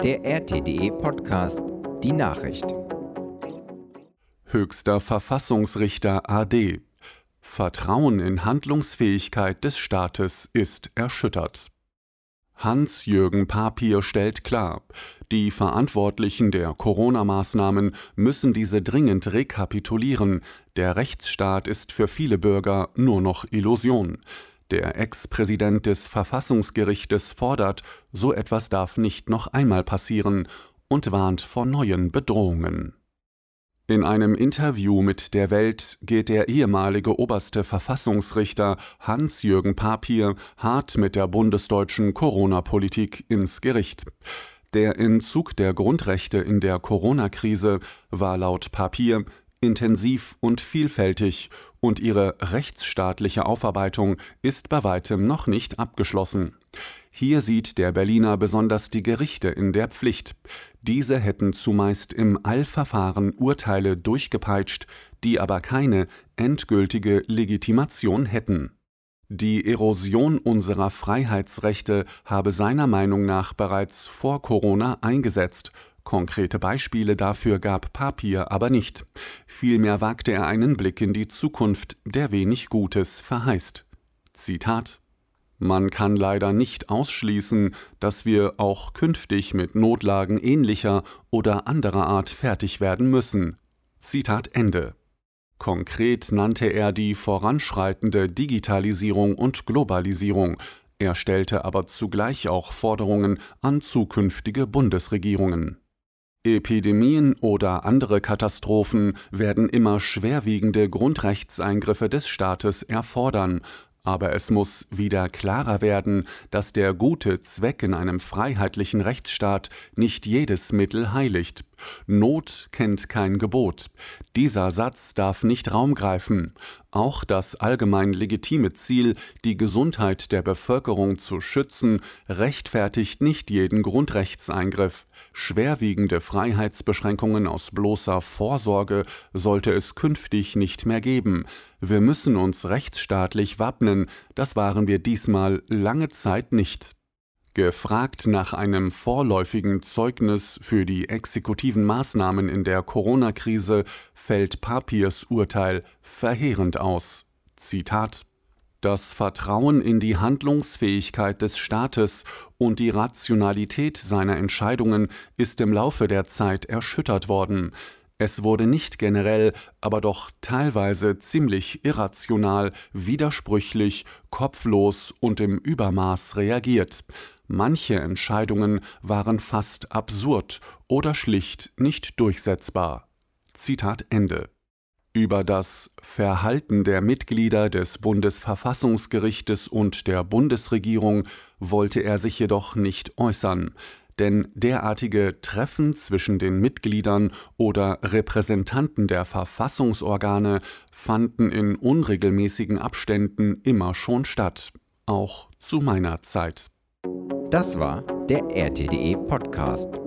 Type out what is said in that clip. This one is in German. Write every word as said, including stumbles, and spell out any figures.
der R T D E Podcast, die Nachricht. Höchster Verfassungsrichter A D. Vertrauen in Handlungsfähigkeit des Staates ist erschüttert. Hans-Jürgen Papier stellt klar, die Verantwortlichen der Corona-Maßnahmen müssen diese dringend rekapitulieren. Der Rechtsstaat ist für viele Bürger nur noch Illusion. Der Ex-Präsident des Verfassungsgerichtes fordert, so etwas darf nicht noch einmal passieren und warnt vor neuen Bedrohungen. In einem Interview mit der Welt geht der ehemalige oberste Verfassungsrichter Hans-Jürgen Papier hart mit der bundesdeutschen Corona-Politik ins Gericht. Der Entzug der Grundrechte in der Corona-Krise war laut Papier intensiv und vielfältig und ihre rechtsstaatliche Aufarbeitung ist bei weitem noch nicht abgeschlossen. Hier sieht der Berliner besonders die Gerichte in der Pflicht. Diese hätten zumeist im Eilverfahren Urteile durchgepeitscht, die aber keine endgültige Legitimation hätten. Die Erosion unserer Freiheitsrechte habe seiner Meinung nach bereits vor Corona eingesetzt. Konkrete Beispiele dafür gab Papier aber nicht. Vielmehr wagte er einen Blick in die Zukunft, der wenig Gutes verheißt. Zitat: Man kann leider nicht ausschließen, dass wir auch künftig mit Notlagen ähnlicher oder anderer Art fertig werden müssen. Zitat Ende. Konkret nannte er die voranschreitende Digitalisierung und Globalisierung. Er stellte aber zugleich auch Forderungen an zukünftige Bundesregierungen. Epidemien oder andere Katastrophen werden immer schwerwiegende Grundrechtseingriffe des Staates erfordern. Aber es muss wieder klarer werden, dass der gute Zweck in einem freiheitlichen Rechtsstaat nicht jedes Mittel heiligt. Not kennt kein Gebot. Dieser Satz darf nicht Raum greifen. Auch das allgemein legitime Ziel, die Gesundheit der Bevölkerung zu schützen, rechtfertigt nicht jeden Grundrechtseingriff. Schwerwiegende Freiheitsbeschränkungen aus bloßer Vorsorge sollte es künftig nicht mehr geben. Wir müssen uns rechtsstaatlich wappnen, das waren wir diesmal lange Zeit nicht. Gefragt nach einem vorläufigen Zeugnis für die exekutiven Maßnahmen in der Corona-Krise fällt Papiers Urteil verheerend aus. Zitat: Das Vertrauen in die Handlungsfähigkeit des Staates und die Rationalität seiner Entscheidungen ist im Laufe der Zeit erschüttert worden. Es wurde nicht generell, aber doch teilweise ziemlich irrational, widersprüchlich, kopflos und im Übermaß reagiert. Manche Entscheidungen waren fast absurd oder schlicht nicht durchsetzbar. Zitat Ende. Über das Verhalten der Mitglieder des Bundesverfassungsgerichtes und der Bundesregierung wollte er sich jedoch nicht äußern. Denn derartige Treffen zwischen den Mitgliedern oder Repräsentanten der Verfassungsorgane fanden in unregelmäßigen Abständen immer schon statt, auch zu meiner Zeit. Das war der R T D E Podcast.